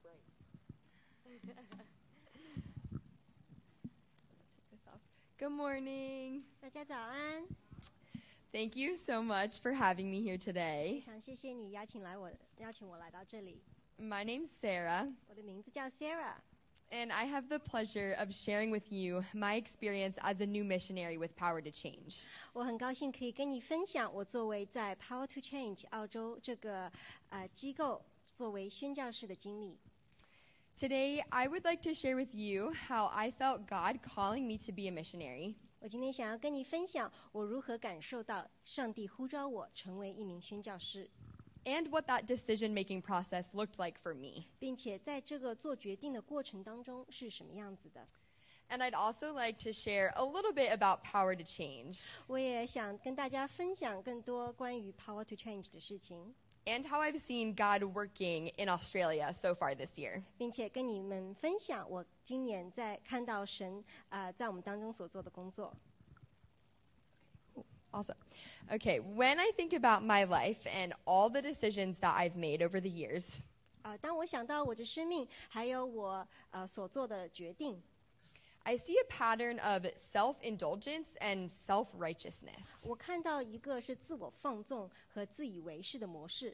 Good morning. 大家早安， Thank you so much for having me here 非 today. 常谢谢你邀请我来到这里。 My name's Sarah, 我的名字叫 Sarah， and I have the pleasure of sharing with you my experience as a new missionary with Power to Change. 我很高兴可以跟你分享我作为在 Power to Change 澳洲这个机构作为宣教士的经历。 Today, I would like to share with you how I felt God calling me to be a missionary, 我今天想要跟你分享我如何感受到上帝呼召我成为一名宣教士， and what that decision-making process looked like for me. 并且在这个做决定的过程当中是什么样子的。 And I'd also like to share a little bit about Power to Change 我也想跟大家分享更多关于 Power to Change 的事情， and how I've seen God working in Australia so far this year. 并且跟你们分享我今年在看到神在我们当中所做的工作。 Awesome. Okay, when I think about my life and all the decisions that I've made over the years, 当我想到我的生命，还有我所做的决定， I see a pattern of self-indulgence and self-righteousness. 我看到一个是自我放纵和自以为是的模式。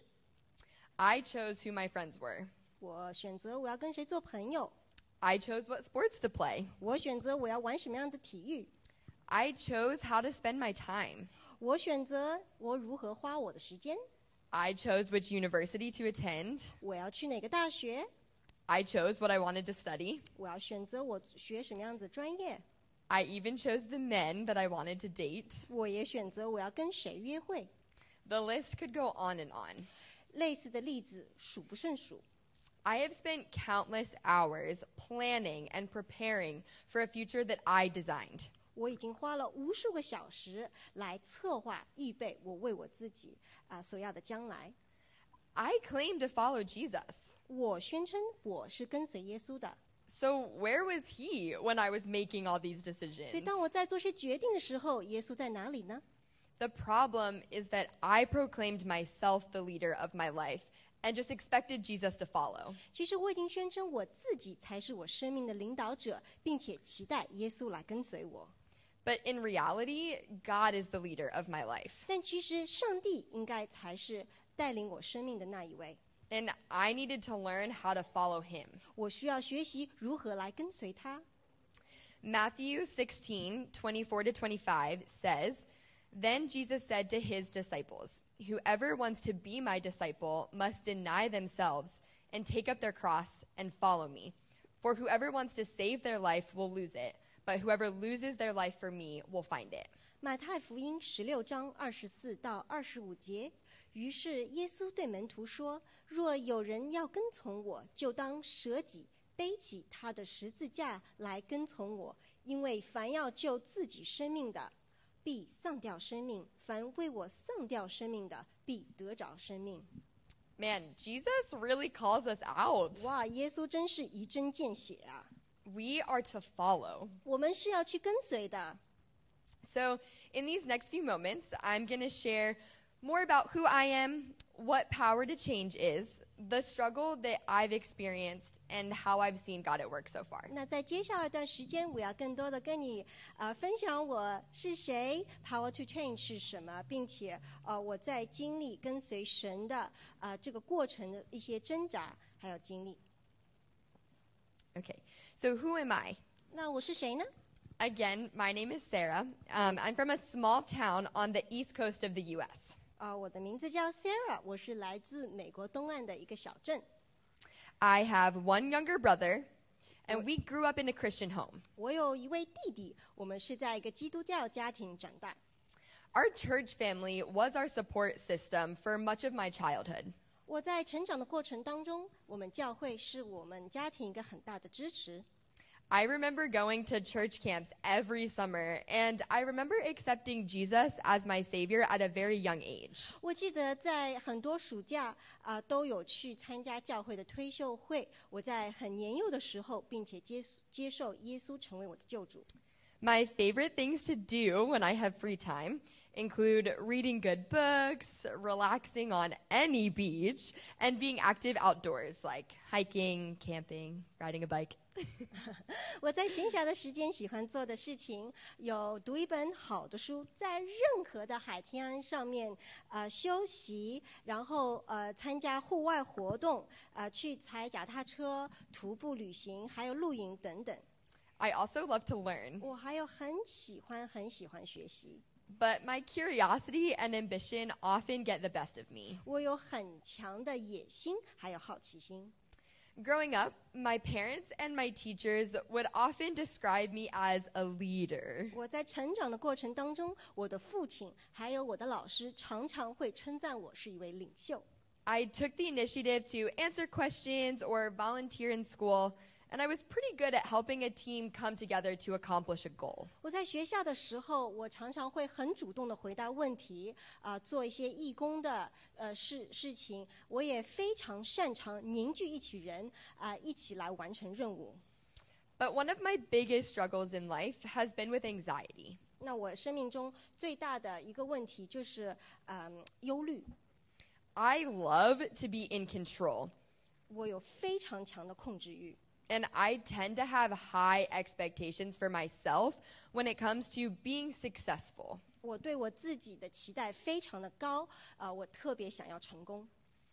I chose who my friends were. 我选择我要跟谁做朋友， I chose what sports to play. 我选择我要玩什么样的体育， I chose how to spend my time. 我选择我如何花我的时间， I chose which university to attend. 我要去哪个大学， I chose what I wanted to study. 我要选择我学什么样子专业， I even chose the men that I wanted to date. 我也选择我要跟谁约会。 The list could go on and on. 类似的例子数不胜数。 I have spent countless hours planning and preparing for a future that I designed. 我已经花了无数个小时来策划、预备我为我自己所要的将来。 I claim to follow Jesus. 我宣称我是跟随耶稣的， So where was he when I was making all these 所以 decisions? 当我在做些决定的时候，耶稣在哪里呢？ The problem is that I proclaimed myself the leader of my life and just expected Jesus to follow. 其实我已经宣称我自己才是我生命的领导者，并且期待耶稣来跟随我。 But in reality, God is the leader of my life. 但其实上帝应该才是带领我生命的那一位， And I needed to learn how to follow him. 我需要学习如何来跟随他。 Matthew 16:24 to 25 says, Then Jesus said to his disciples, Whoever wants to be my disciple must deny themselves and take up their cross and follow me. For whoever wants to save their life will lose it, but whoever loses their life for me will find it. 马太福音16章24到25节，于是耶稣对门徒说：“若有人要跟从我，就当舍己，背起他的十字架来跟从我。因为凡要救自己生命的，必丧掉生命；凡为我丧掉生命的，必得着生命。” Man, Jesus really calls us out. 哇，耶稣真是一针见血啊！ We are to follow. 我们是要去跟随的。 So, in these next few moments, I'm going to share more about who I am, what Power to Change is, the struggle that I've experienced, and how I've seen God at work so far. 那在接下来一段时间，我要更多的跟你分享我是谁 ，Power to Change 是什么，并且我在经历跟随神的这个过程的一些挣扎还有经历。 Okay, so who am I? 那我是谁呢？ Again, my name is Sarah. I'm from a small town on the east coast of the U.S. 我的名字叫 Sarah， 我是来自美国东岸的一个小镇。 I have one younger brother, and we grew up in a Christian home. 我有一位弟弟，我们是在一个基督教家庭长大。 Our church family was our support system for much of my childhood. 我在成长的过程当中，我们教会是我们家庭一个很大的支持。 I remember going to church camps every summer, and I remember accepting Jesus as my Savior at a very young age. 我记得在很多暑假都有去参加教会的推秀会，我在很年幼的时候，并且接受耶稣成为我的救主。 My favorite things to do when I have free time include reading good books, relaxing on any beach, and being active outdoors, like hiking, camping, riding a bike. 我在闲暇的时间喜欢做的事情有读一本好的书，在任何的海滩上面休息，然后参加户外活动，去踩脚踏车、徒步旅行，还有露营等等。 I also love to learn, 我还有很喜欢学习， but my curiosity and ambition often get the best of me. 我有很强的野心，还有好奇心。 Growing up, my parents and my teachers would often describe me as a leader. 我在成长的过程当中，我的父亲还有我的老师常常会称赞我是一位领袖。 I took the initiative to answer questions or volunteer in school, and I was pretty good at helping a team come together to accomplish a goal. 我在学校的时候，我常常会很主动的回答问题，做一些义工的事情。我也非常擅长凝聚一起人，一起来完成任务。 But one of my biggest struggles in life has been with anxiety. 那我生命中最大的一个问题就是忧虑。 I love to be in control, 我有非常强的控制欲。 and I tend to have high expectations for myself when it comes to being successful. 我对我自己的期待非常的高，我特别想要成功。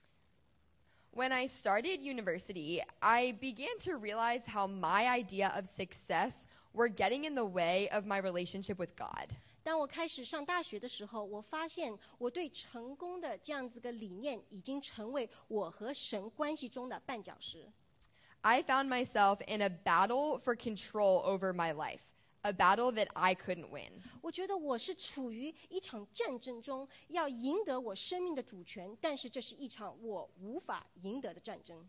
When I started university, I began to realize how my idea of success were getting in the way of my relationship with God. 当我开始上大学的时候，我发现我对成功的这样子个理念已经成为我和神关系中的绊脚石。 I found myself in a battle for control over my life, a battle that I couldn't win. 我觉得我是处于一场战争中，要赢得我生命的主权，但是这是一场我无法赢得的战争。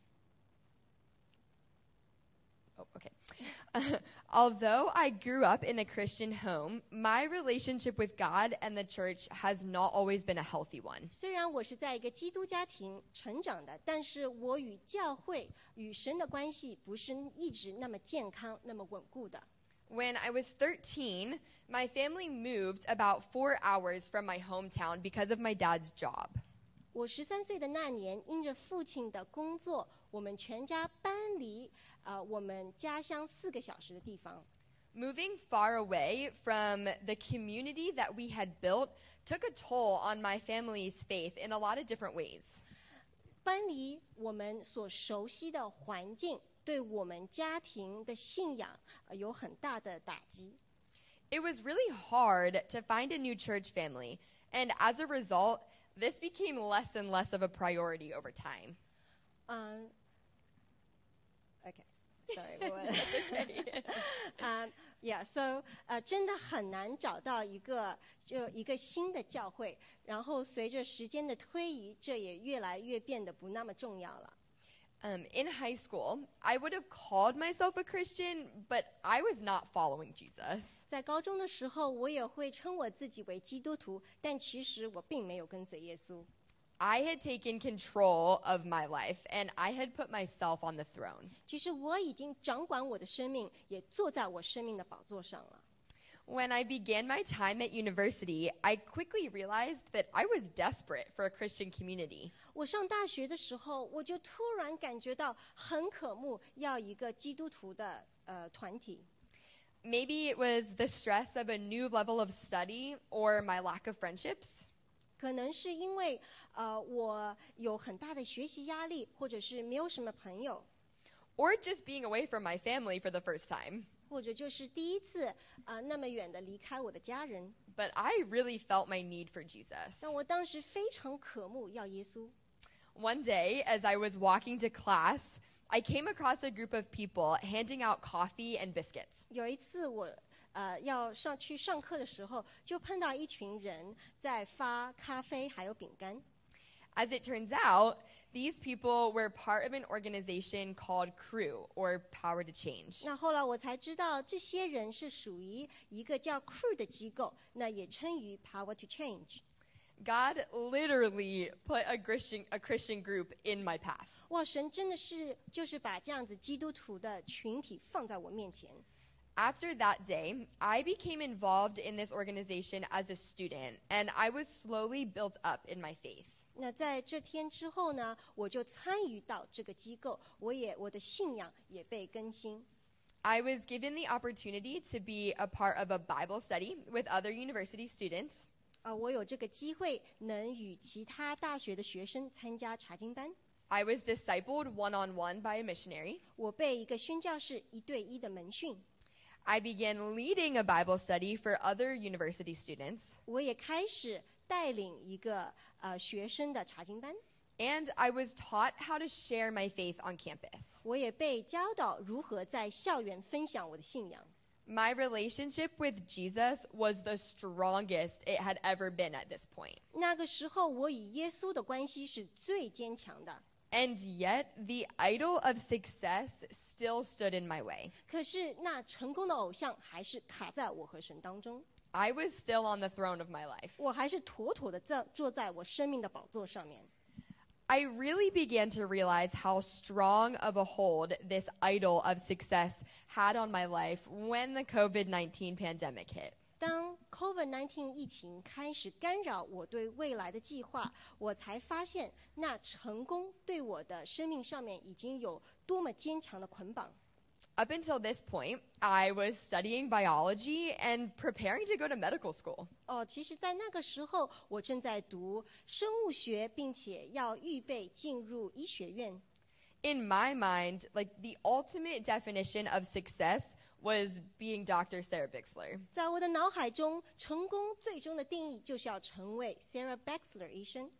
Oh, okay. Although I grew up in a Christian home, my relationship with God and the church has not always been a healthy one. 虽然我是在一个基督家庭成长的，但是我与教会、与神的关系不是一直那么健康、那么稳固的。 When I was 13, my family moved about 4 hours from my hometown because of my dad's job. 我13岁的那年，因着父亲的工作，我们全家搬离我们家乡4个小时的地方。 Moving far away from the community that we had built took a toll on my family's faith in a lot of different ways. 搬离我们所熟悉的环境，对我们家庭的信仰有很大的打击。 It was really hard to find a new church family, and as a result, this became less and less of a priority over time. Okay, sorry. Yeah, so 真的很难找到一个新的教会，然后随着时间的推移，这也越来越变得不那么重要了。 In high school, I would have called myself a Christian, but I was not following Jesus. 在高中的时候，我也会称我自己为基督徒，但其实我并没有跟随耶稣。 I had taken control of my life, and I had put myself on the throne. 其实我已经掌管我的生命，也坐在我生命的宝座上了。 When I began my time at university, I quickly realized that I was desperate for a Christian community. 我上大学的时候，我就突然感觉到很渴慕要一个基督徒的团体。 Maybe it was the stress of a new level of study or my lack of friendships. 可能是因为我有很大的学习压力，或者是没有什么朋友， Or just being away from my family for the first time. 或者就是第一次那么远的离开我的家人。 But I really felt my need for Jesus. 但我当时非常渴慕要耶稣。 One day, as I was walking to class, I came across a group of people handing out coffee and biscuits. 有一次我要去上课的时候，就碰到一群人在发咖啡还有饼干。 As it turns out, these people were part of an organization called Crew, or Power to Change. 那后来我才知道，这些人是属于一个叫 Crew 的机构，那也称于 Power to Change。 God literally put a Christian group in my path. 哇，神真的是就是把这样子基督徒的群体放在我面前。 After that day, I became involved in this organization as a student, and I was slowly built up in my faith. 那在这天之后呢，我就参与到这个机构，我的信仰也被更新。 I was given the opportunity to be a part of a Bible study with other university students. 我有这个机会能与其他大学的学生参加查经班。 I was discipled one-on-one by a missionary. 我被一个宣教士1对1的门训。 I began leading a Bible study for other university students. 我也开始带领一个学生的查经班。 And I was taught how to share my faith on campus. 我也被教导如何在校园分享我的信仰。 My relationship with Jesus was the strongest it had ever been at this point. 那个时候，我与耶稣的关系是最坚强的。 And yet, the idol of success still stood in my way. 可是，那成功的偶像还是卡在我和神当中。 I was still on the throne of my life. 我还是妥妥的坐在我生命的宝座上面。 I really began to realize how strong of a hold this idol of success had on my life when the COVID-19 pandemic hit. 当 COVID-19 疫情开始干扰我对未来的计划，我才发现那成功对我的生命上面已经有多么坚强的捆绑。 Up until this point, I was studying biology and preparing to go to medical school. 其实在那个时候，我正在读生物学，并且要预备进入医学院。 In my mind, like the ultimate definition of success was being Dr. Sarah Bixler. 在我的脑海中，成功最终的定义就是要成为 Sarah Bixler 医生。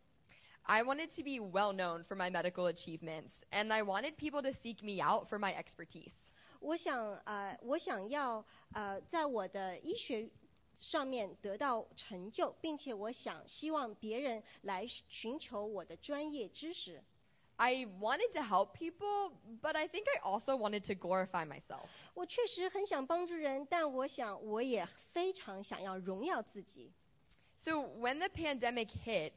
I wanted to be well known for my medical achievements, and I wanted people to seek me out for my expertise. 我想要在我的医学上面得到成就，并且希望别人来寻求我的专业知识。 I wanted to help people, but I think I also wanted to glorify myself. 我确实很想帮助人，但我也非常想要荣耀自己。 So when the pandemic hit,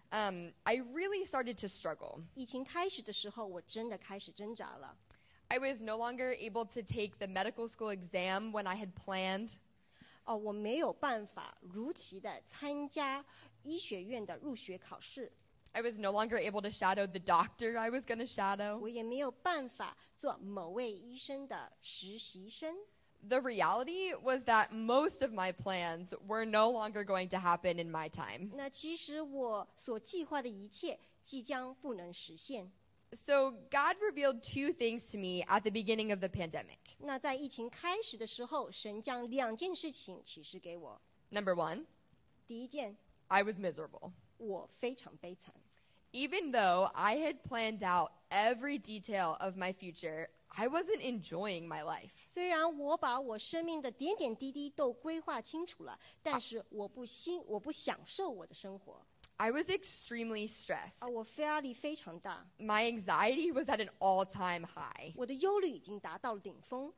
I really started to struggle. 疫情开始的时候，我真的开始挣扎了。 I was no longer able to take the medical school exam when I had planned. 我没有办法如期的参加医学院的入学考试。 I was no longer able to shadow the doctor I was going to shadow. 我也没有办法做某位医生的实习生。 The reality was that most of my plans were no longer going to happen in my time. 那其实我所计划的一切即将不能实现。 So God revealed two things to me at the beginning of the pandemic. 那在疫情开始的时候，神将2件事情启示给我。 Number one, 第一件， I was miserable. 我非常悲惨。 Even though I had planned out every detail of my future, I wasn't enjoying my life. 虽然我把我生命的点点滴滴都规划清楚了，但是我不享受我的生活。 I was extremely stressed. 我压力非常大。 My anxiety was at an all-time high. 我的忧虑已经达到了顶峰。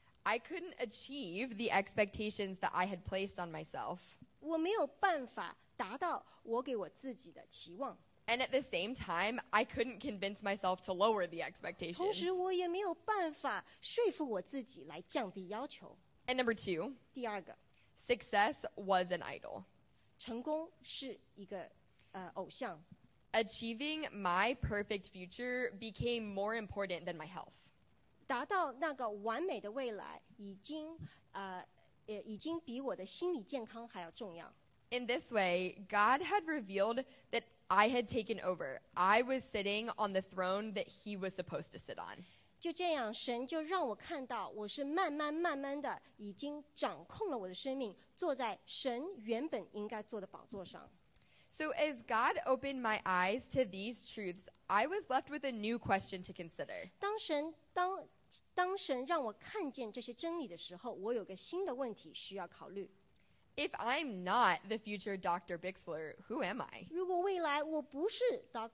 I couldn't achieve the expectations that I had placed on myself. 我没有办法达到我给我自己的期望。 And at the same time, I couldn't convince myself to lower the 同 expectations. 时，我也没有办法说服我自己来降低要求。 And number two, 第二个， success was an idol. 成功是一个偶像。 Achieving my perfect future became more important than my health. 达到那个完美的未来，已经比我的心理健康还要重要。 In this way, God had revealed that I had taken over. I was sitting on the throne that he was supposed to sit on. 就这样，神就让我看到，我是慢慢的已经掌控了我的生命，坐在神原本应该坐的宝座上。 So as God opened my eyes to these truths, I was left with a new question to consider. 当神让我看见这些真理的时候，我有个新的问题需要考虑。 If I'm not the future Dr. Bixler, who am I? 如果未来我不是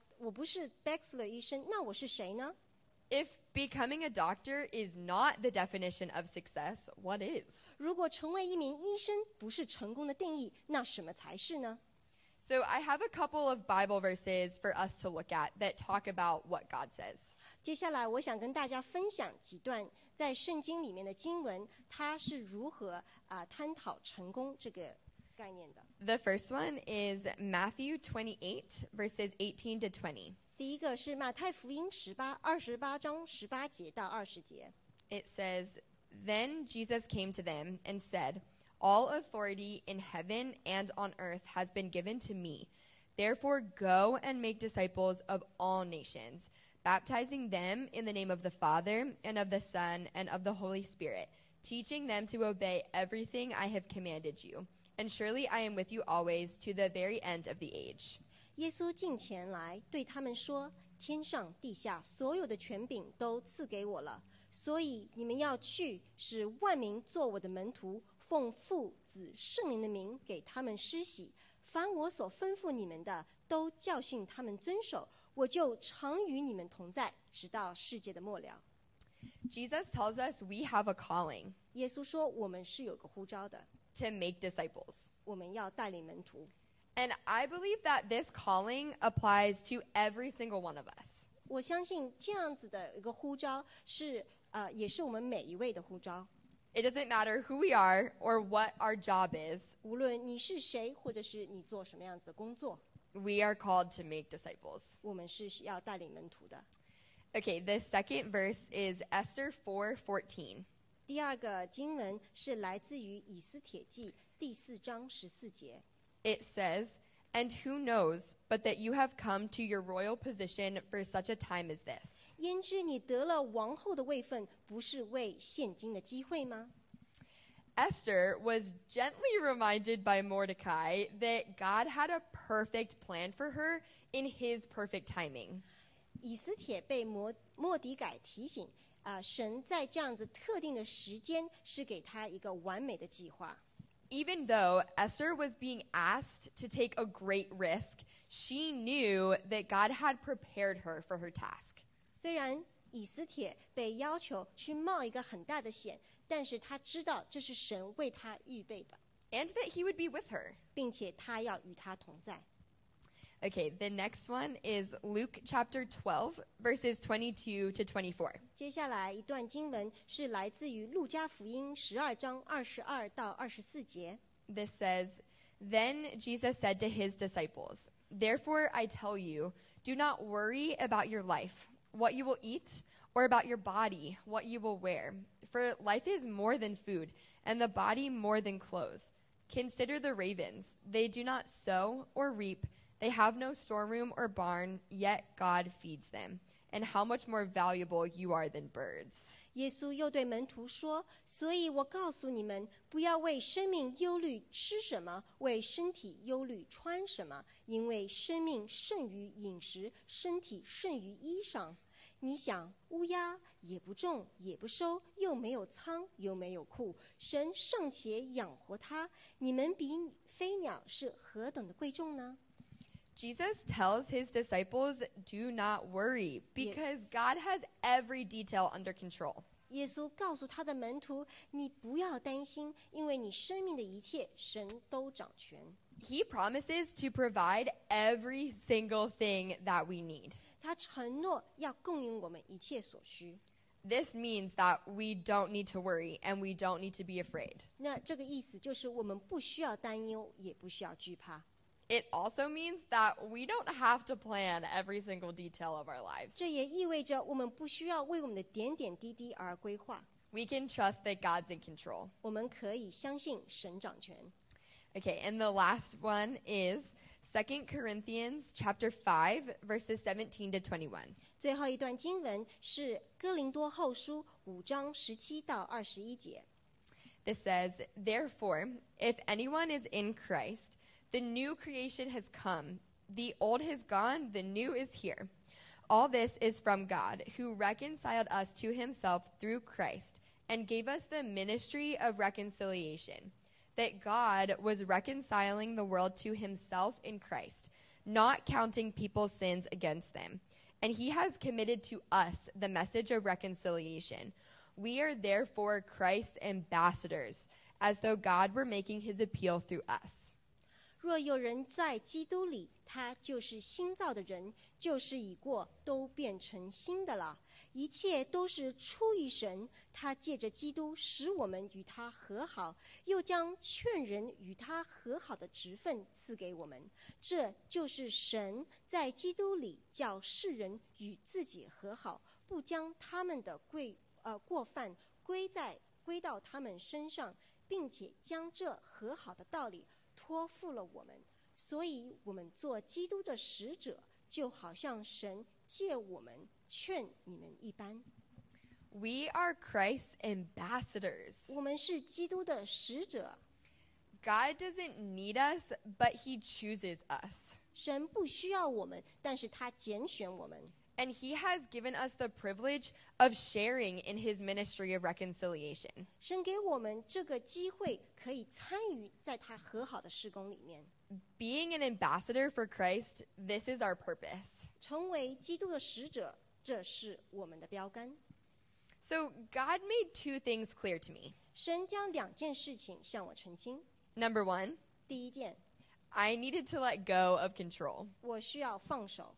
Bixler 医生，那我是谁呢？ If becoming a doctor is not the definition of success, what is? 如果成为一名医生不是成功的定义，那什么才是呢？ So I have a couple of Bible verses for us to look at that talk about what God says. 接下来，我想跟大家分享几段在圣经里面的经文，它是如何探讨成功这个概念的。 The first one is Matthew 28, verses 18 to 20. 第一个是马太福音28章18节到20节。 It says, Then Jesus came to them and said, All authority in heaven and on earth has been given to me. Therefore go and make disciples of all nations, baptizing them in the name of the Father and of the Son and of the Holy Spirit, teaching them to obey everything I have commanded you. And surely I am with you always to the very end of the age. 耶稣近前来对他们说：天上地下所有的权柄都赐给我了，所以你们要去，使万民做我的门徒，奉父子圣灵的名给他们施洗。凡我所吩咐你们的，都教训他们遵守，我就常与你们同在，直到世界的末了。 Jesus tells us we have a calling 耶稣说，我们是有个呼召的， to make disciples. 我们要带领门徒。 And I believe that this calling applies to every single one of us. 我相信这样子的一个呼召是也是我们每一位的呼召。 It doesn't matter who we are or what our job is. 无论你是谁，或者是你做什么样子的工作， We are called to make disciples. 我们是要带领门徒的。 Okay, the second verse is Esther 4:14. 第二个经文是来自于以斯帖记第4章14节。 It says, And who knows but that you have come to your royal position for such a time as this? 焉知你得了王后的位分，不是为现今的机会吗？ Esther was gently reminded by Mordecai that God had a perfect plan for her in his perfect timing. 以斯帖被末底改提醒，神在这样子特定的时间是给他一个完美的计划。 Even though Esther was being asked to take a great risk, she knew that God had prepared her for her task. 虽然以斯帖被要求去冒一个很大的险，但是他知道这是神为他预备的， And that he would be with her. 并且他要与他同在。 Okay, the next one is Luke chapter 12, verses 22 to 24. 接下来一段经文是来自于路加福音12章22到24节。 This says, Then Jesus said to his disciples, Therefore I tell you, do not worry about your life, what you will eat, or about your body, what you will wear. For life is more than food, and the body more than clothes. Consider the ravens. They do not sow or reap. They have no storeroom or barn, yet God feeds them. And how much more valuable you are than birds. 耶稣又对门徒说：“所以我告诉你们，不要为生命忧虑吃什么，为身体忧虑穿什么，因为生命胜于饮食，身体胜于衣裳。你想，乌鸦也不种，也不收，又没有仓，又没有库，神尚且养活它，你们比飞鸟是何等的贵重呢？” Jesus tells his disciples, do not worry, because God has every detail under control. 耶稣告诉他的门徒：“你不要担心，因为你生命的一切，神都掌权。” He promises to provide every single thing that we need. 他承诺要供应我们一切所需。 This means that we don't need to worry and we don't need to be afraid. 那这个意思就是我们不需要担忧，也不需要惧怕。 It also means that we don't have to plan every single detail of our lives. 这也意味着我们不需要为我们的点点滴滴而规划， We can trust that God's in control. 我们可以相信神掌权。 Okay, and the last one is 2 Corinthians chapter 5, verses 17 to 21. 最后一段经文是哥林多后书5章17到21节。 This says, Therefore, if anyone is in Christ, the new creation has come. The old has gone, the new is here. All this is from God, who reconciled us to himself through Christ and gave us the ministry of reconciliation, that God was reconciling the world to himself in Christ, not counting people's sins against them. And he has committed to us the message of reconciliation. We are therefore Christ's ambassadors, as though God were making his appeal through us. 若有人在基督里，他就是新造的人，旧事已过，都变成新的了。一切都是出于神，他借着基督使我们与他和好，又将劝人与他和好的职分赐给我们。这就是神在基督里叫世人与自己和好，不将他们的过犯归到他们身上，并且将这和好的道理托付了我们。所以我们做基督的使者，就好像神借我们劝你们一般。 We are Christ's ambassadors. 我们是基督的使者， God doesn't need us, but he chooses us. 神不需要我们，但是他拣选我们。 And he has given us the privilege of sharing in his ministry of reconciliation. 神给我们这个机会，可以参与在他和好的事工里面。 Being an ambassador for Christ, this is our purpose. 成为基督的使者，这是我们的标杆。 So God made two things clear to me. 神将两件事情向我澄清。 Number one, 第一件， I needed to let go of control. 我需要放手，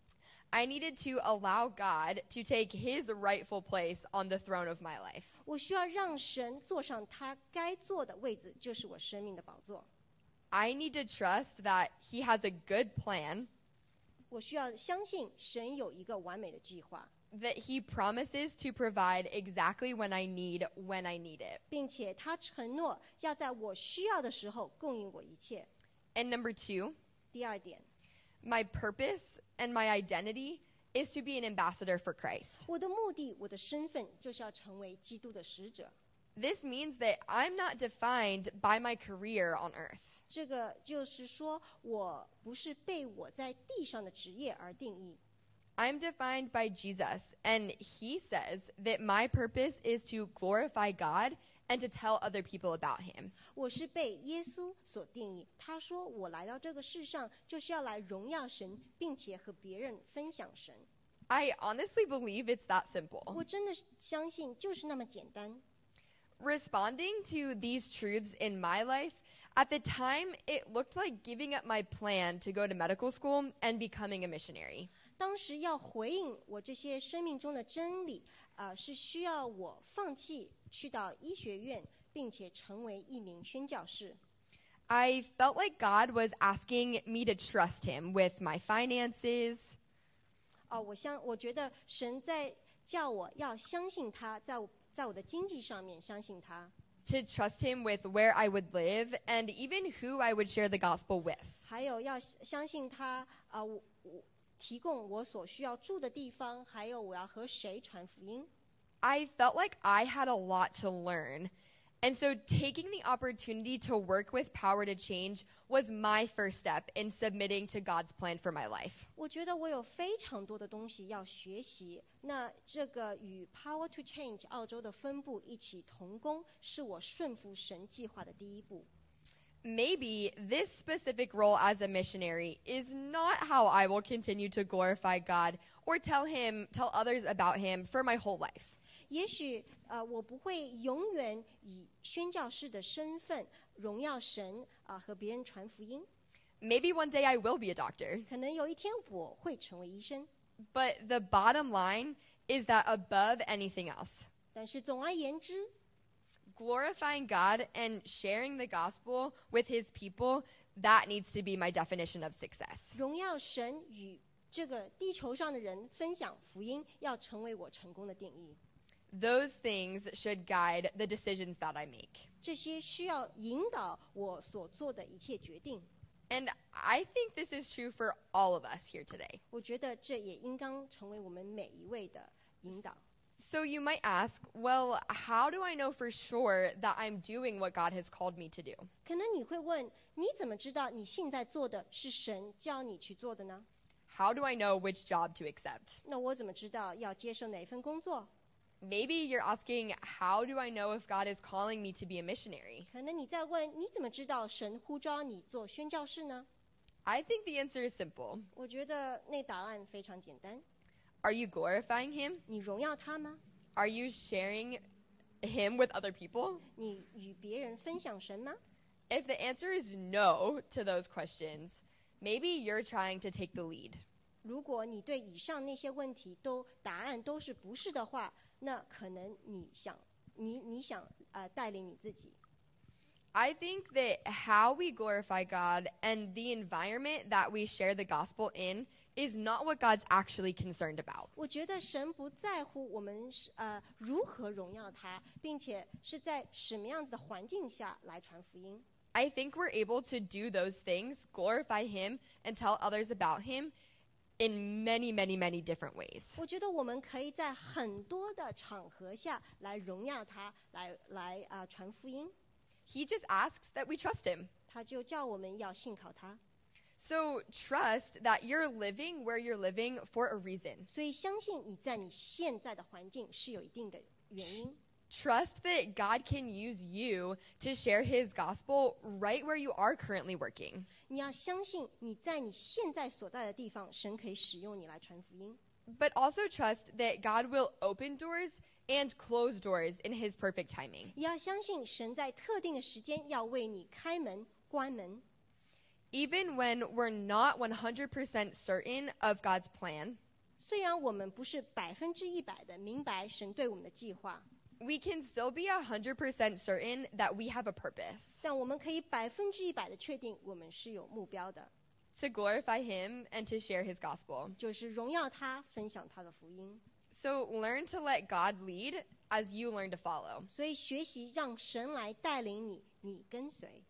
I needed to allow God to take his rightful place on the throne of my life. 我需要让神坐上他该坐的位置，就是我生命的宝座。 I need to trust that he has a good plan, 我需要相信神有一个完美的计划， that he promises to provide exactly when I need it. 并且他承诺要在我需要的时候供应我一切。 And number two, 第二点， my purpose and my identity is to be an ambassador for Christ. 我的目的，我的身份，就是要成为基督的使者。 This means that I'm not defined by my career on earth. 这个就是说，我不是被我在地上的职业而定义， I'm defined by Jesus, and he says that my purpose is to glorify God and to tell other people about him. 我是被耶稣所定义。他说，我来到这个世上，就是要来荣耀神，并且和别人分享神。 I honestly believe it's that simple. 我真的相信，就是那么简单。 Responding to these truths in my life, at the time, it looked like giving up my plan to go to medical school and becoming a missionary. 当时要回应我这些生命中的真理，是需要我放弃去到医学院，并且成为一名宣教士。 I felt like God was asking me to trust him with my finances, 我觉得神在叫我要相信他，在我的经济上面相信他， to trust him with where I would live, and even who I would share the gospel with. 还有要相信他，我提供我所需要住的地方，还有我要和谁传福音。 I felt like I had a lot to learn. And so taking the opportunity to work with Power to Change was my first step in submitting to God's plan for my life. 我觉得我有非常多的东西要学习，那这个与 Power to Change 澳洲的分部一起同工，是我顺服神计划的第一步。 Maybe this specific role as a missionary is not how I will continue to glorify God or tell others about him for my whole life. 也许我不会永远以宣教士的身份荣耀神和别人传福音。 Maybe one day I will be a doctor. 可能有一天我会成为医生， But the bottom line is that above anything else, 但是总而言之， glorifying God and sharing the gospel with his people, that needs to be my definition of success. 荣耀神与这个地球上的人分享福音，要成为我成功的定义。 Those things should guide the decisions that I make. 这些需要引导我所做的一切决定。 And I think this is true for all of us here today. 我觉得这也应当成为我们每一位的引导。 So you might ask, well, how do I know for sure that I'm doing what God has called me to do? 可能你会问，你怎么知道你现在做的是神叫你去做的呢？ How do I know which job to accept? 那我怎么知道要接受哪份工作？ Maybe you're asking, how do I know if God is calling me to be a missionary? 可能你在问，你怎么知道神呼召你做宣教士呢？ I think the answer is simple. 我觉得那答案非常简单。 Are you glorifying him? 你荣耀他吗？ Are you sharing him with other people? 你与别人分享神吗？ If the answer is no to those questions, maybe you're trying to take the lead. 如果你对以上那些问题答案都是不是的话，那可能你想带领你自己。 I think that how we glorify God and the environment that we share the gospel in is not what God's actually concerned about. 我觉得神不在乎我们如何荣耀他，并且是在什么样子的环境下来传福音。 I think we're able to do those things, glorify Him, and tell others about Him in many, many, many different ways. 我觉得我们可以在很多的场合下来荣耀他，来传福音。 He just asks that we trust Him. 他就叫我们要信靠他。 So trust that you're living where you're living for a reason. 所以相信你在你现在的环境是有一定的原因。 Trust that God can use you to share His gospel right where you are currently working. 你要相信你在你现在所在的地方，神可以使用你来传福音。 But also trust that God will open doors and close doors in His perfect timing. 也要相信神在特定的时间要为你开门、关门。 Even when we're not 100% certain of God's plan, 虽然我们不是100%的明白神对我们的计划， we can still be 100% certain that we have a purpose 但我们可以100%的确定我们是有目标的， to glorify Him and to share His gospel. 就是荣耀他，分享他的福音。 So learn to let God lead as you learn to follow. 所以学习让神来带领你，你跟随。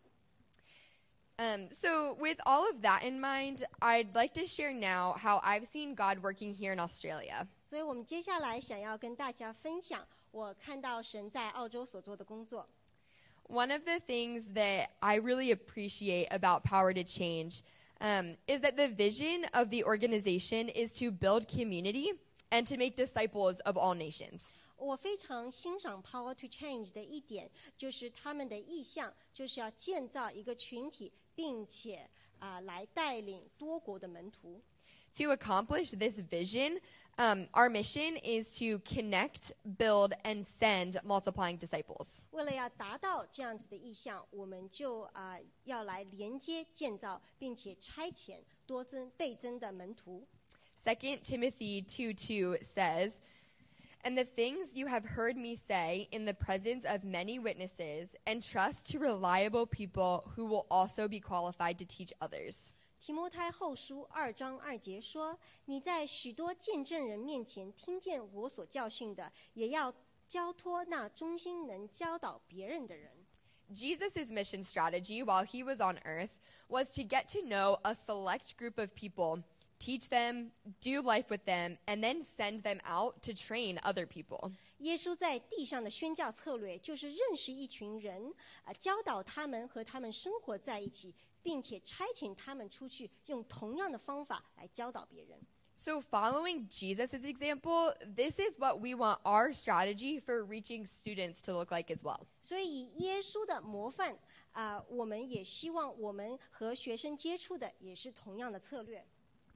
So with all of that in mind, I'd like to share now how I've seen God working here in Australia. 所以我们接下来想要跟大家分享我看到神在澳洲所做的工作。 One of the things that I really appreciate about Power to Change is that the vision of the organization is to build community and to make disciples of all nations. 我非常欣赏 Power to Change 的一点，就是他们的意向就是要建造一个群体，并且来带领多国的门徒。 To accomplish this vision, our mission is to connect, build, and send multiplying disciples. 为了要达到这样子的意向，我们就要来连接建造，并且差遣倍增的门徒。 2 Timothy 2:2 says, "And the things you have heard me say in the presence of many witnesses, entrust to reliable people who will also be qualified to teach others." 提摩太后书2章2节说：“你在许多见证人面前听见我所教训的，也要交托那忠心能教导别人的人。” Jesus' mission strategy while he was on earth was to get to know a select group of people, teach them, do life with them, and then send them out to train other people. 耶稣在地上的宣教策略就是认识一群人，教导他们和他们生活在一起，并且差遣他们出去，用同样的方法来教导别人。 So following Jesus' example, this is what we want our strategy for reaching students to look like as well. 所以以耶稣的模范，我们也希望我们和学生接触的也是同样的策略。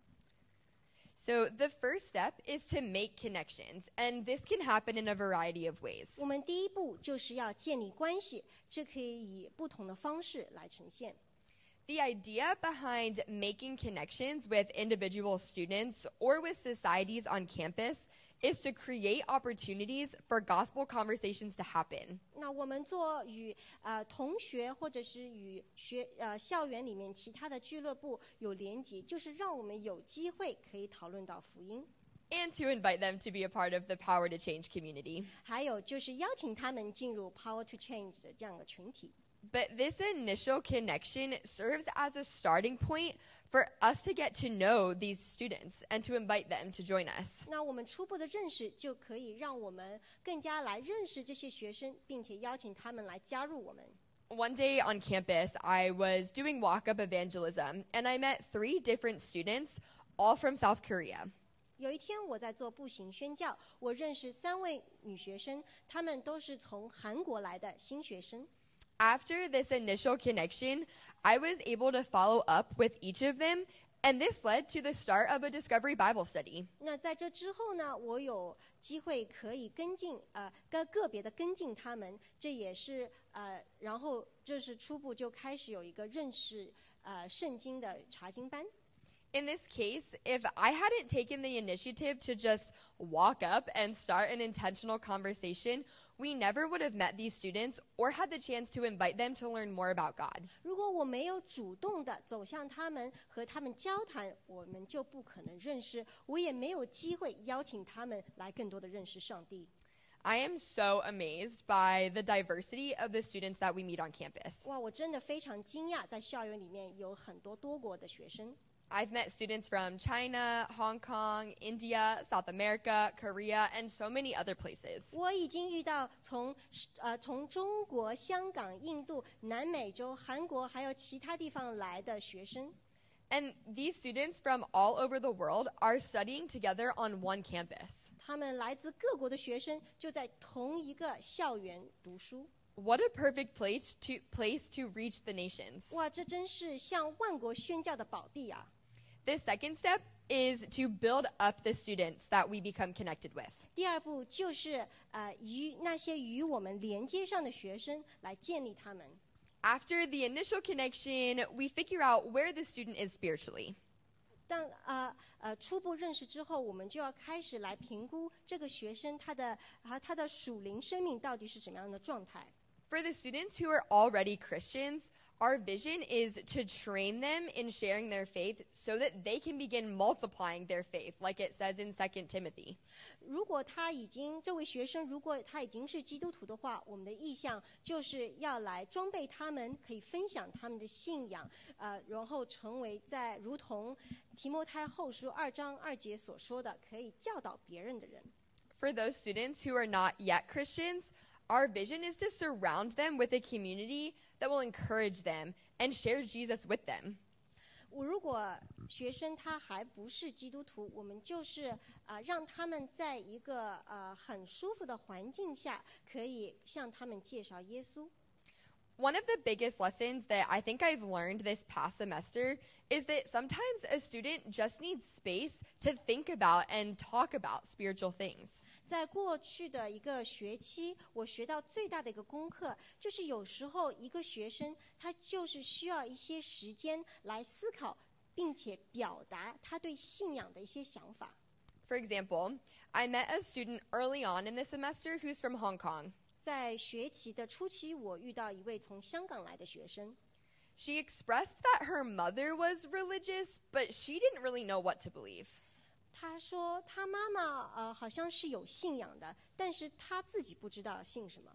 So the first step is to make connections, and this can happen in a variety of ways. 我们第一步就是要建立关系，这可以以不同的方式来呈现。 The idea behind making connections with individual students or with societies on campus is to create opportunities for gospel conversations to happen. 那我们做与同学或者是与校园里面其他的俱乐部有连结，就是让我们有机会可以讨论到福音， And to invite them to be a part of the Power to Change community. 还有就是邀请他们进入 Power to Change 的这样的群体。 But this initial connection serves as a starting point for us to get to know these students and to invite them to join us. 那我们初步的认识就可以让我们更加来认识这些学生，并且邀请他们来加入我们。 One day on campus, I was doing walk-up evangelism, and I met 3 different students, all from South Korea. 有一天我在做步行宣教，我认识3位女学生，她们都是从韩国来的新学生。 After this initial connection, I was able to follow up with each of them And this led to the start of a Discovery Bible study. 那在这之后呢，我有机会可以个别的跟进他们，这也是然后这是初步就开始有一个认识圣经的查经班。 In this case, if I hadn't taken the initiative to just walk up and start an intentional conversation, we never would have met these students or had the chance to invite them to learn more about God. 如果我没有主动的走向他们和他们交谈，我们就不可能认识，我也没有机会邀请他们来更多的认识上帝。 I am so amazed by the diversity of the students that we meet on campus. 哇，我真的非常惊讶，在校园里面有很多多国的学生。 I've met students from China, Hong Kong, India, South America, Korea, and so many other places. 我已经遇到从中国、香港、印度、南美洲、韩国还有其他地方来的学生。 And these students from all over the world are studying together on one campus. 他们来自各国的学生就在同一个校园读书。 What a perfect place to reach the nations. 哇，这真是向万国宣教的宝地啊！ The second step is to build up the students that we become connected with. 第二步就是与那些与我们连接上的学生来建立他们。 After the initial connection, we figure out where the student is spiritually. 当初步认识之后，我们就要开始来评估这个学生他的属灵生命到底是什么样的状态。 For the students who are already Christians, our vision is to train them in sharing their faith so that they can begin multiplying their faith, like it says in 2 Timothy. 如果这位学生如果他已经是基督徒的话，我们的意向就是要来装备他们，可以分享他们的信仰，然后成为如同提摩太后书2章2节所说的，可以教导别人的人。 For those students who are not yet Christians, our vision is to surround them with a community that will encourage them and share Jesus with them. 如果学生他还不是基督徒，我们就是让他们在一个很舒服的环境下，可以向他们介绍耶稣。 One of the biggest lessons that I think I've learned this past semester is that sometimes a student just needs space to think about and talk about spiritual things. 在过去的一个学期，我学到最大的一个功课，就是有时候一个学生他就是需要一些时间来思考，并且表达他对信仰的一些想法。 For example, I met a student early on in the semester who's from Hong Kong. 在学期的初期，我遇到一位从香港来的学生。 She expressed that her mother was religious, but she didn't really know what to believe. 她说她妈妈好像是有信仰的，但是她自己不知道信什么。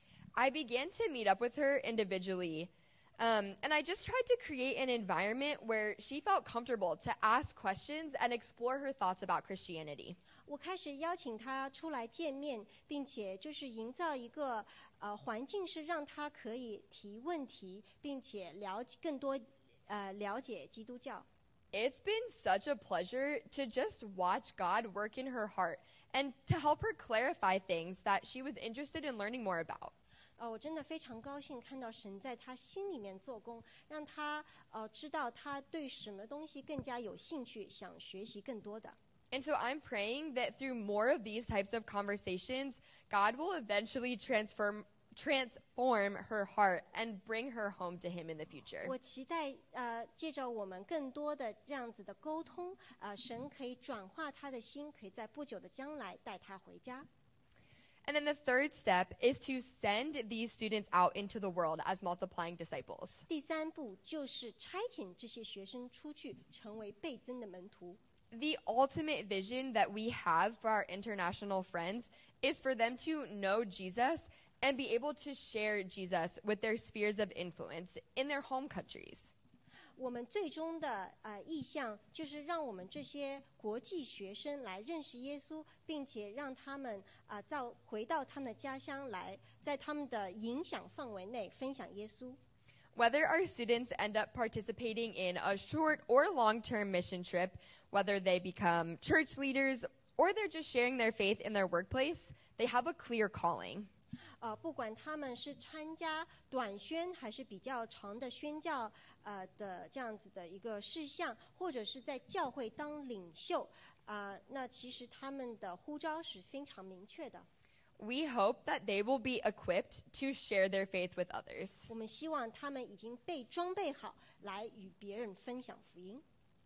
I began to meet up with her individually, and I just tried to create an environment where she felt comfortable to ask questions and explore her thoughts about Christianity. 我开始邀请她出来见面，并且就是营造一个环境，是让她可以提问题，并且更多了解基督教。 It's been such a pleasure to just watch God work in her heart and to help her clarify things that she was interested in learning more about. 我真的非常高兴看到神在她心里面做工，让她知道她对什么东西更加有兴趣，想学习更多的。 And so I'm praying that through more of these types of conversations, God will eventually transform her heart and bring her home to Him in the future. 我期待借着我们更多的这样子的沟通，神可以转化她的心，可以在不久的将来带她回家。 And then the third step is to send these students out into the world as multiplying disciples. 第三步就是差遣这些学生出去，成为倍增的门徒。 The ultimate vision that we have for our international friends is for them to know Jesus and be able to share Jesus with their spheres of influence in their home countries. 我们最终的意向就是让我们这些国际学生来认识耶稣，并且让他们回到他们的家乡来，在他们的影响范围内分享耶稣。 Whether our students end up participating in a short or long-term mission trip, whether they become church leaders or they're just sharing their faith in their workplace, they have a clear calling. 不管他们是参加短宣还是比较长的宣教的这样子的一个事项，或者是在教会当领袖那其实他们的呼召是非常明确的。 We hope that they will be equipped to share their faith with others. 我们希望他们已经被装备好，来与别人分享福音。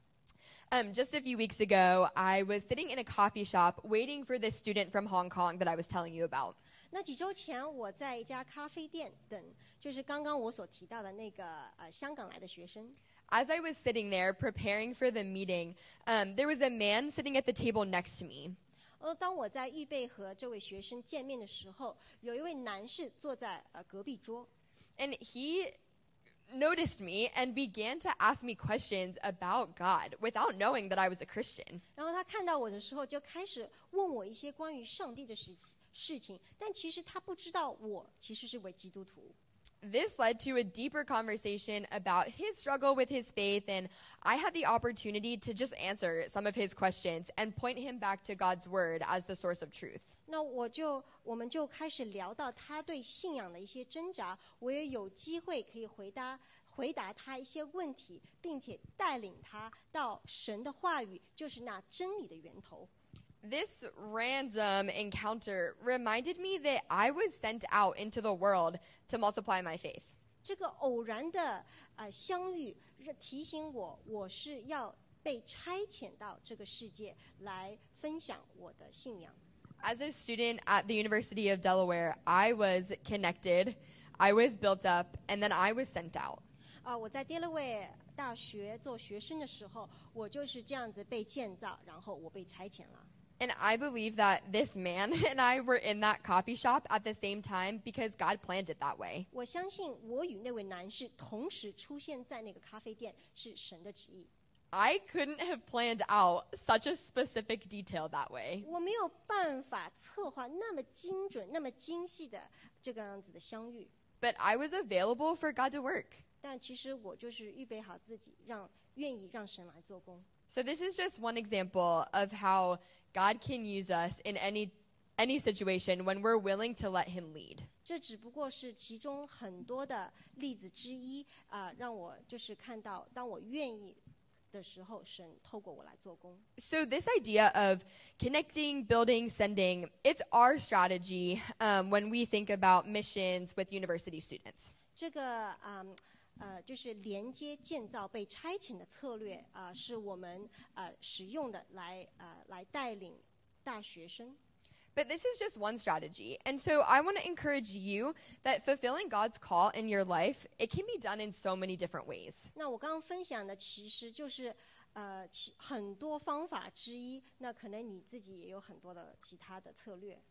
Just a few weeks ago, I was sitting in a coffee shop waiting for this student from Hong Kong that I was telling you about. 那几周前，我在一家咖啡店等，就是刚刚我所提到的那个香港来的学生。 As I was sitting there preparing for the meeting, there was a man sitting at the table next to me. 当我在预备和这位学生见面的时候，有一位男士坐在隔壁桌。 And he noticed me and began to ask me questions about God without knowing that I was a Christian. 然后他看到我的时候，就开始问我一些关于上帝的事情，但其实他不知道我其实是位基督徒。 This led to a deeper conversation about his struggle with his faith, and I had the opportunity to just answer some of his questions and point him back to God's word as the source of truth. 那我们就开始聊到他对信仰的一些挣扎，我也有机会可以回答他一些问题，并且带领他到神的话语，就是那真理的源头。 This random encounter reminded me that I was sent out into the world to multiply my faith. 这个偶然的相遇，提醒我是要被差遣到这个世界来分享我的信仰。 As a student at the University of Delaware, I was connected, I was built up, and then I was sent out. 我在 Delaware 大学做学生的时候，我就是这样子被建造，然后我被差遣了。 And I believe that this man and I were in that coffee shop at the same time because God planned it that way. 我相信我与那位男士同时出现在那个咖啡店是神的旨意。 I couldn't have planned out such a specific detail that way. 我没有办法策划那么精准、那么精细的这个样子的相遇。 But I was available for God to work. 但其实我就是预备好自己，愿意让神来做工。 So this is just one example of how God can use us in any situation when we're willing to let him lead. 这只不过是其中很多的例子之一让我就是看到，当我愿意的时候，神透过我来做工。 So this idea of connecting, building, sending, it's our strategy when we think about missions with university students. 这个就是连接建造被差遣的策略是我们使用的来带领大学生。 But this is just one strategy. And so I want to encourage you that fulfilling God's call in your life, it can be done in so many different ways. 那我刚刚分享的其实就是很多方法之一，那可能你自己也有很多的其他的策略。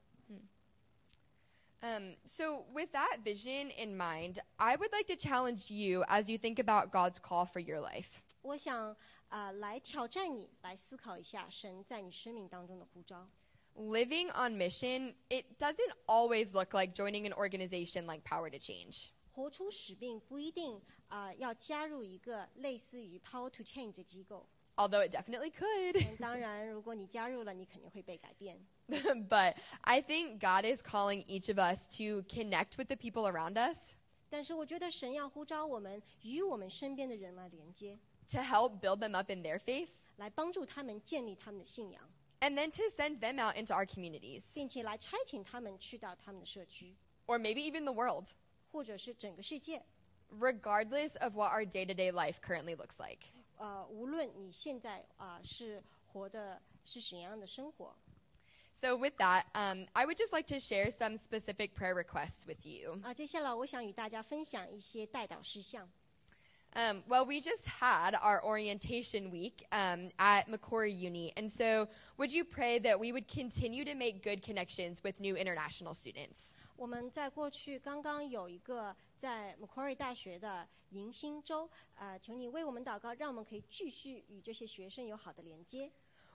So with that vision in mind, I would like to challenge you as you think about God's call for your life. 我想来挑战你，来思考一下神在你生命当中的呼召。 Living on mission, it doesn't always look like joining an organization like Power to Change. 活出使命不一定要加入一个类似于 Power to Change 的机构。 Although it definitely could. 当然，如果你加入了，你肯定会被改变。 But I think God is calling each of us to connect with the people around us. 但是我觉得神要呼召我们与我们身边的人来连接， To help build them up in their faith, 来帮助他们建立他们的信仰， and then to send them out into our communities, 并且来差遣他们去到他们的社区， or maybe even the world, 或者是整个世界。 regardless of what our day-to-day life currently looks like. 无论你现在是活的是怎样的生活。 So with that, I would just like to share some specific prayer requests with you. 接下来我想与大家分享一些代祷事项。 Well, we just had our orientation week at Macquarie Uni, and so would you pray that we would continue to make good connections with new international students? 我们在过去刚刚有一个在 Macquarie 大学的迎新周，求你为我们祷告，让我们可以继续与这些学生有好的连接。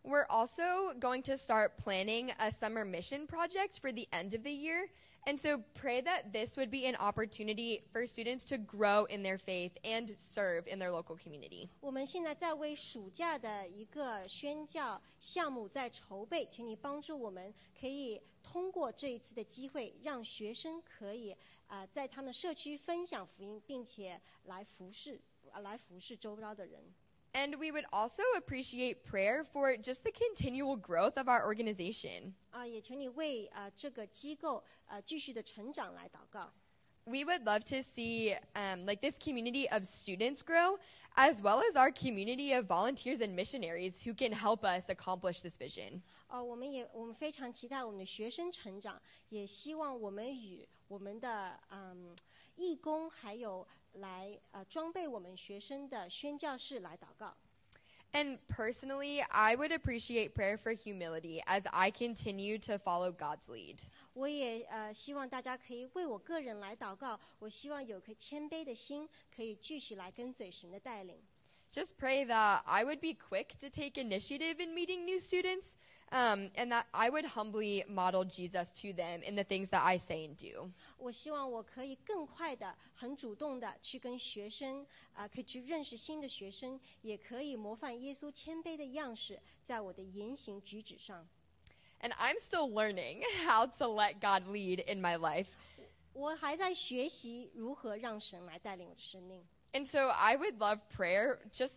We're also going to start planning a summer mission project for the end of the year. And so pray that this would be an opportunity for students to grow in their faith and serve in their local community. 我们现在在为暑假的一个宣教项目在筹备，请你帮助我们，可以通过这一次的机会，让学生可以在他们社区分享福音，并且来服侍周遭的人。 And we would also appreciate prayer for just the continual growth of our organization. 也请你为这个机构继续的成长来祷告。 We would love to see like this community of students grow, as well as our community of volunteers and missionaries who can help us accomplish this vision. 我们非常期待我们的学生成长，也希望我们与我们的义工还有来装备我们学生的宣教士来祷告。 And personally, I would appreciate prayer for humility as I continue to follow God's lead. 我也希望大家可以为我个人来祷告，我希望有颗谦卑的心，可以继续来跟随神的带领。 Just pray that I would be quick to take initiative in meeting new students, and that I would humbly model Jesus to them in the things that I say and do. 我希望我可以更快的、很主动的去跟学生可以去认识新的学生，也可以模范耶稣谦卑的样式，在我的言行举止上。 And I'm still learning how to let God lead in my life. 我还在学习如何让神来带领我的生命。 And so I would love prayer just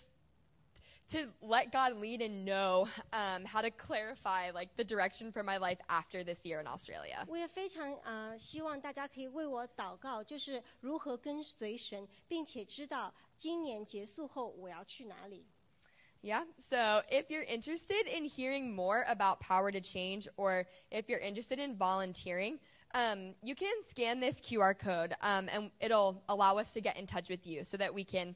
to let God lead and know how to clarify like the direction for my life after this year in Australia. 我也非常希望大家可以为我祷告，就是如何跟随神，并且知道今年结束后我要去哪里。 Yeah, so if you're interested in hearing more about Power to Change, or if you're interested in volunteering, you can scan this QR code, and it'll allow us to get in touch with you so that we can,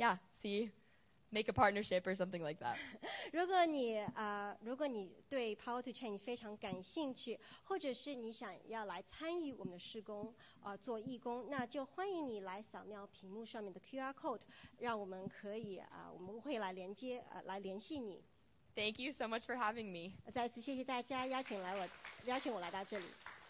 make a partnership or something like that. 如果你对 Power to Change 非常感兴趣，或者是你想要来参与我们的事工做义工，那就欢迎你来扫描屏幕上面的 QR code， 让我们可以我们会来连接来联系你。 Thank you so much for having me. 再次谢谢大家邀请我来到这里。